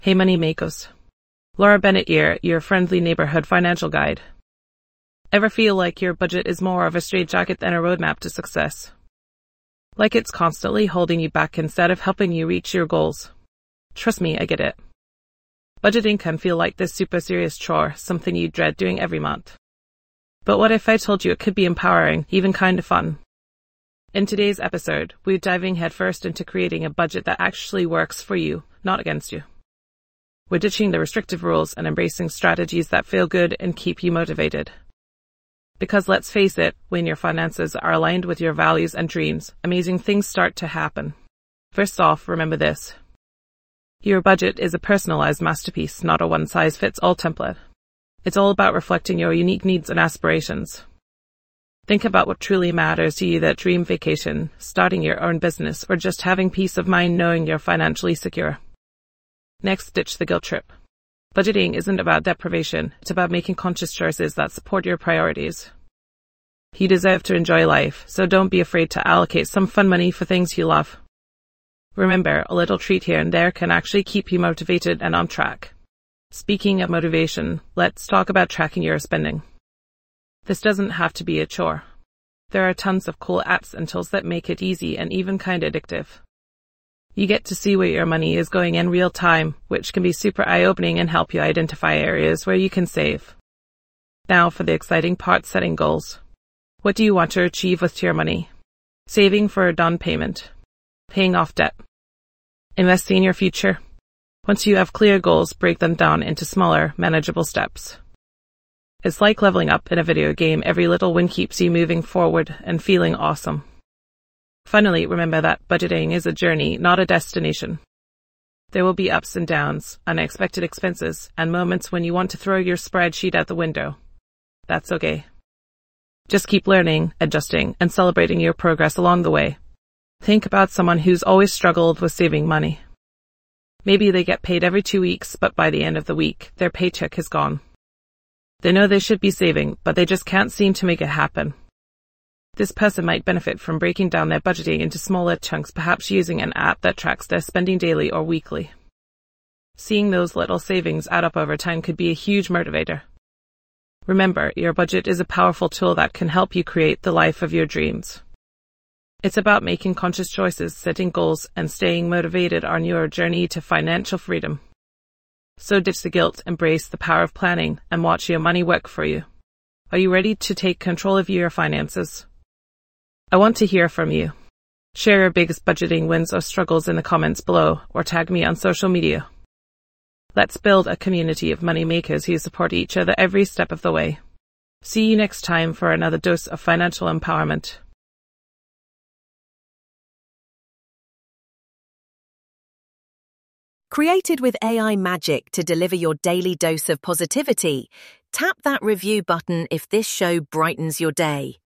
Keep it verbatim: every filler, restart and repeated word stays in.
Hey Moneymakers. Laura Bennett here, your friendly neighborhood financial guide. Ever feel like your budget is more of a straitjacket than a roadmap to success? Like it's constantly holding you back instead of helping you reach your goals? Trust me, I get it. Budgeting can feel like this super serious chore, something you dread doing every month. But what if I told you it could be empowering, even kind of fun? In today's episode, we're diving headfirst into creating a budget that actually works for you, not against you. We're ditching the restrictive rules and embracing strategies that feel good and keep you motivated. Because let's face it, when your finances are aligned with your values and dreams, amazing things start to happen. First off, remember this. Your budget is a personalized masterpiece, not a one-size-fits-all template. It's all about reflecting your unique needs and aspirations. Think about what truly matters to you: that dream vacation, starting your own business, or just having peace of mind knowing you're financially secure. Next, ditch the guilt trip. Budgeting isn't about deprivation, it's about making conscious choices that support your priorities. You deserve to enjoy life, so don't be afraid to allocate some fun money for things you love. Remember, a little treat here and there can actually keep you motivated and on track. Speaking of motivation, let's talk about tracking your spending. This doesn't have to be a chore. There are tons of cool apps and tools that make it easy and even kinda addictive. You get to see where your money is going in real time, which can be super eye-opening and help you identify areas where you can save. Now for the exciting part: setting goals. What do you want to achieve with your money? Saving for a down payment? Paying off debt? Investing in your future? Once you have clear goals, break them down into smaller, manageable steps. It's like leveling up in a video game. Every little win keeps you moving forward and feeling awesome. Finally, remember that budgeting is a journey, not a destination. There will be ups and downs, unexpected expenses, and moments when you want to throw your spreadsheet out the window. That's okay. Just keep learning, adjusting, and celebrating your progress along the way. Think about someone who's always struggled with saving money. Maybe they get paid every two weeks, but by the end of the week, their paycheck is gone. They know they should be saving, but they just can't seem to make it happen. This person might benefit from breaking down their budgeting into smaller chunks, perhaps using an app that tracks their spending daily or weekly. Seeing those little savings add up over time could be a huge motivator. Remember, your budget is a powerful tool that can help you create the life of your dreams. It's about making conscious choices, setting goals, and staying motivated on your journey to financial freedom. So ditch the guilt, embrace the power of planning, and watch your money work for you. Are you ready to take control of your finances? I want to hear from you. Share your biggest budgeting wins or struggles in the comments below, or tag me on social media. Let's build a community of money makers who support each other every step of the way. See you next time for another dose of financial empowerment. Created with A I magic to deliver your daily dose of positivity, tap that review button if this show brightens your day.